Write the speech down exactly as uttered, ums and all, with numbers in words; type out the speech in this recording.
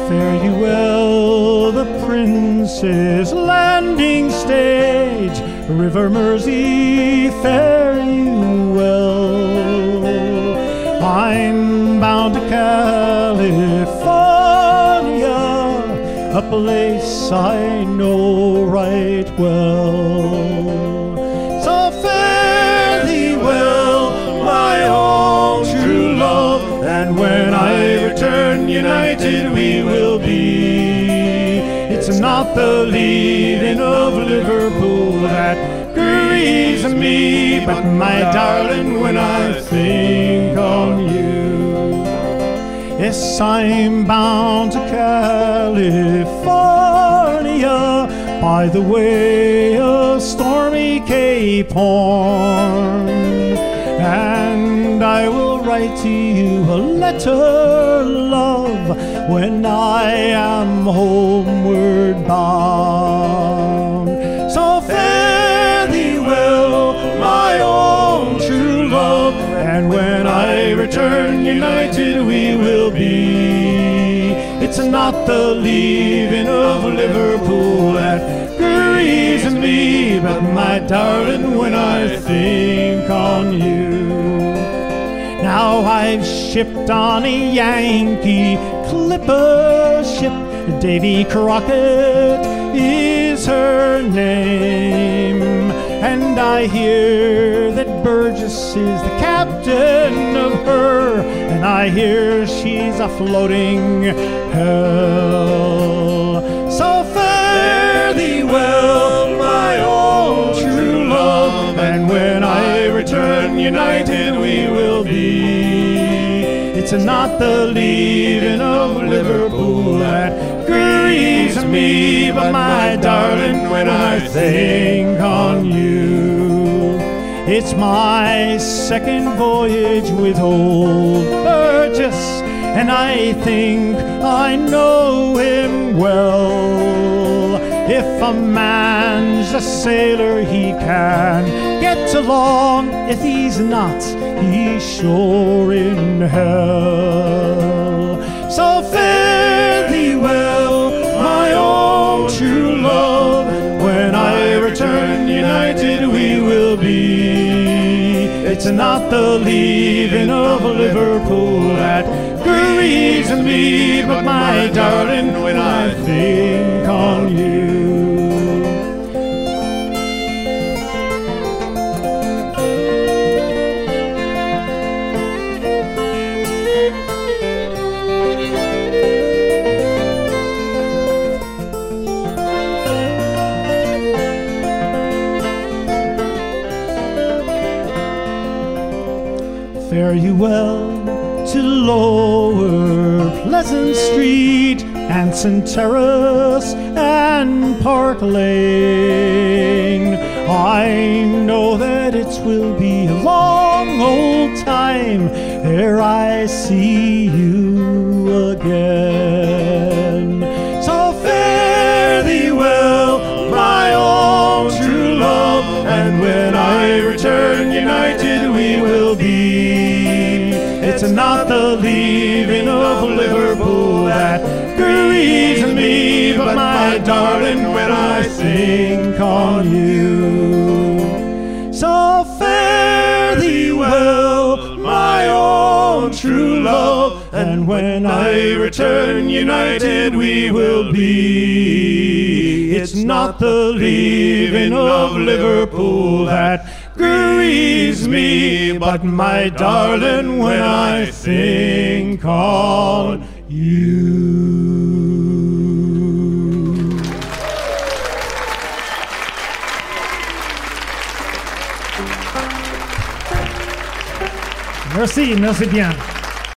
Fare you well, the Prince's Landing Stage, River Mersey, fare you well. I'm bound to California, a place I know right well. So fare thee well, my own true love, and when I return united we will be. It's not the leaving of Liverpool that grieves me, but my darling, when I think on you. Yes, I'm bound to California by the way of stormy Cape Horn, and I will write to you a letter, love, when I am homeward bound. So fare thee well, my own true love, and when I return united we will be. It's not the leaving of Liverpool that grieves me, but my darling, when I think on you. Now I've shipped on a Yankee clipper ship, Davy Crockett is her name, and I hear that Burgess is the captain of her, and I hear she's a floating hell. So fare thee well, my own true love, and when I return united we will be. It's not the leaving of Liverpool that grieves me, but my darling, when I think on you. It's my second voyage with old Burgess, and I think I know him well. If a man's a sailor, he can get along. If he's not, he's sure in hell. So fare thee well, my own true love, when I return united we will be. It's not the leaving of Liverpool that grieves me, but my darling, when I think on you. Fare you well to Lower Pleasant Street, Anson Terrace and Park Lane. I know that it will be a long old time ere I see you again. So fare thee well, my own true love, and when I return united we will be. It's not the leaving of Liverpool that grieves me, but my darling, when I think on you. So fare thee well, my own true love, and when I return united we will be. It's not the leaving of Liverpool that grieves me, but my darling, when I think on you. Merci, merci bien.